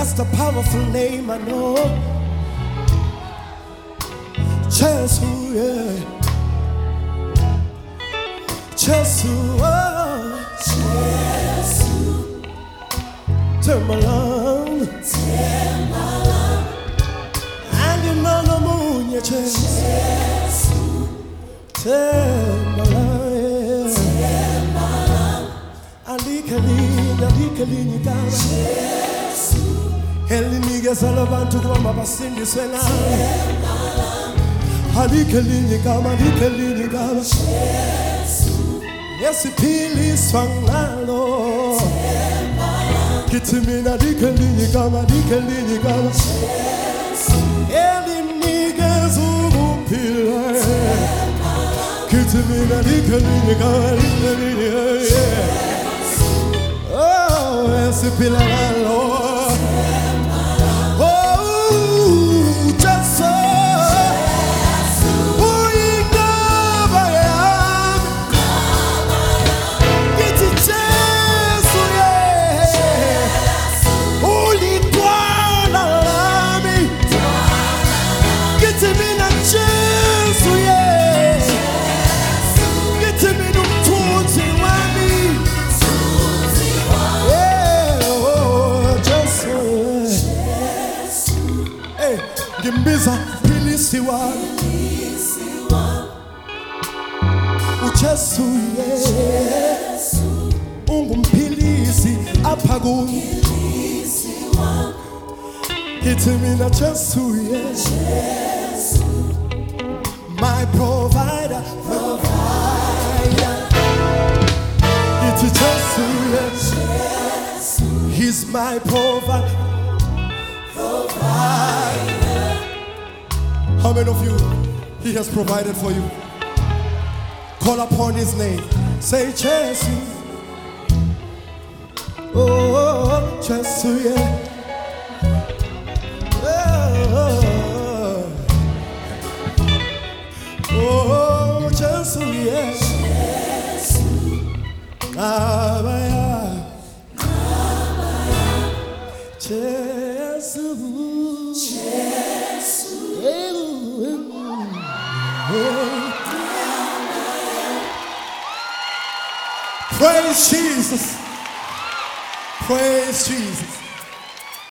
That's the powerful name I know. Jesus, yeah. Jesus, oh. Jesus. Timbaland. And in the moon, yeah, Jesus. Timbaland. Alikali, Jesus. Eliniga salabantu kwa mabasindi swena. Alikali kama. Yes, pili swangalo. Kitimina alikali kama. Eliniga zubupila. Kitimina alikali kama. Oh, yes, pilalo. Gimbiza pilisiwa uchesu Yesu ungumpilisi aphaku Kithi mina Jesu Yesu my provider Kithi Jesu Yesu he's my provider. How many of you he has provided for you? Call upon his name. Say Jesus. Oh, Jesus, yeah. Oh, Jesus, yeah. Abaya. Jesus. Praise Jesus. Praise Jesus.